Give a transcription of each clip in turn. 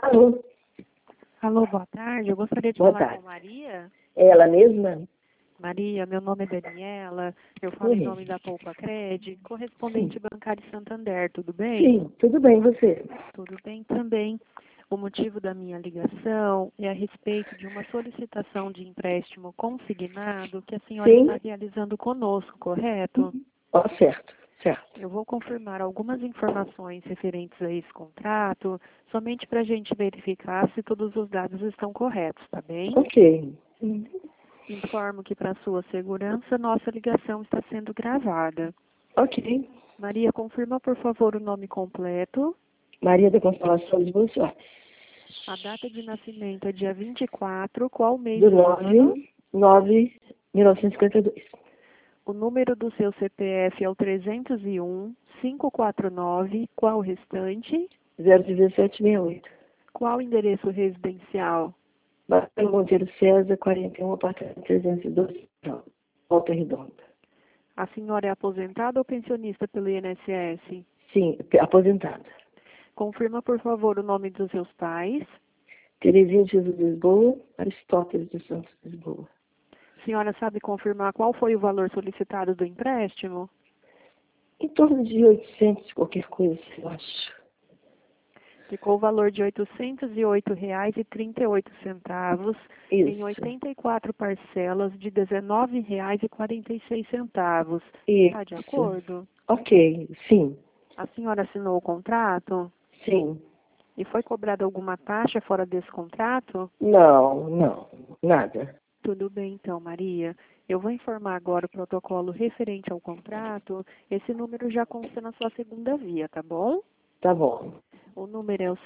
Alô? Alô, boa tarde. Eu gostaria de Boa falar tarde. com Maria. É ela mesma? Maria, meu nome é Daniela. Eu falo em Oi. nome da Poupa Cred, Sim. correspondente bancário Santander. Tudo bem? Sim, tudo bem, você? Tudo bem também. O motivo da minha ligação é a respeito de uma solicitação de empréstimo consignado que a senhora Sim. está realizando conosco, correto? Ó, certo, certo. Eu vou confirmar algumas informações referentes a esse contrato, somente para a gente verificar se todos os dados estão corretos, tá bem? Ok. Informo que, para sua segurança, nossa ligação está sendo gravada. Ok. Maria, confirma, por favor, o nome completo. Maria da Consolação de Boa Sorte. A data de nascimento é dia 24, qual mês Do do ano? 9/9/1952. O número do seu CPF é o 301-549, qual o restante? 01768. Qual o endereço residencial? Marcelo Monteiro César, 41, apartamento 312. Volta Redonda. A senhora é aposentada ou pensionista pelo INSS? Sim, aposentada. Confirma, por favor, o nome dos seus pais. Terezinha de Jesus Lisboa, Aristóteles dos Santos Lisboa. A senhora sabe confirmar qual foi o valor solicitado do empréstimo? Em torno de 800, qualquer coisa, eu acho. Ficou o valor de R$ 808,38 em Isso. 84 parcelas de R$ 19,46. Está de Isso. acordo? Ok, sim, A senhora assinou o contrato? sim. E foi cobrada alguma taxa fora desse contrato? Não, não, nada. Tudo bem, então, Maria. Eu vou informar agora o protocolo referente ao contrato. Esse número já consta na sua segunda via, tá bom? Tá bom. O número é o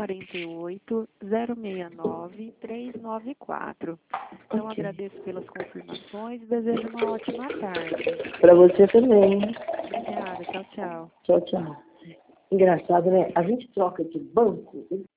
148-069-394. Então, Ok. agradeço pelas confirmações e desejo uma ótima tarde. Pra você também. Obrigada. Tchau, tchau. Tchau, tchau. Engraçado, né? A gente troca de banco.